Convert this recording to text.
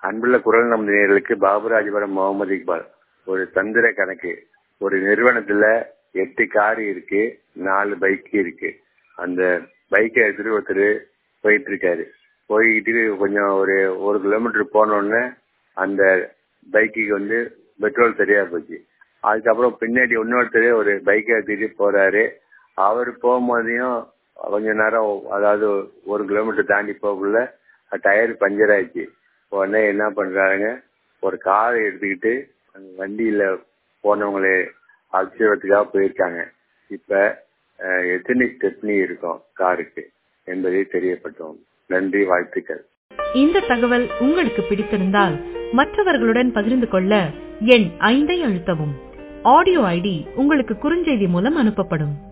அன்புள்ள குரல் நம் நேயர்களுக்கு பாபுராஜபுரம் முகமது இக்பால். ஒரு தந்திர கணக்கு. ஒரு நிறுவனத்துல 8 கார் இருக்கு, 4 பைக் இருக்கு. அந்த பைக்கை எடுத்துட்டு ஒருத்தர் போயிட்டு இருக்காரு. போய்கிட்டு கொஞ்சம் ஒரு 1 கிலோமீட்டர் போனோடனே அந்த பைக்குக்கு பெட்ரோல் சரியா போச்சு. அதுக்கப்புறம் பின்னாடி இன்னொருத்தர் ஒரு பைக்கை எடுத்துட்டு போறாரு. அவர் போகும்போதையும் கொஞ்ச நேரம், அதாவது 1 கிலோமீட்டர் தாண்டி போகக்குள்ள டயர் பஞ்சர் ஆயிடுச்சு. உடனே என்ன பண்றாங்க, ஒரு காரை எடுத்துக்கிட்டு அந்த வண்டியில போனவங்களே அழைச்சிடுறதுக்காக போயிருக்காங்க. இப்ப எத்தனை ஸ்டெப்னி இருக்கும் காருக்கு என்பதை தெரியப்பட்டோம். நன்றி, வாழ்த்துக்கள். இந்த தகவல் உங்களுக்கு பிடித்திருந்தால் மற்றவர்களுடன் பகிர்ந்து கொள்ள எண் 5 அழுத்தவும். ஆடியோ ஐடி உங்களுக்கு குறுஞ்செய்தி மூலம் அனுப்பப்படும்.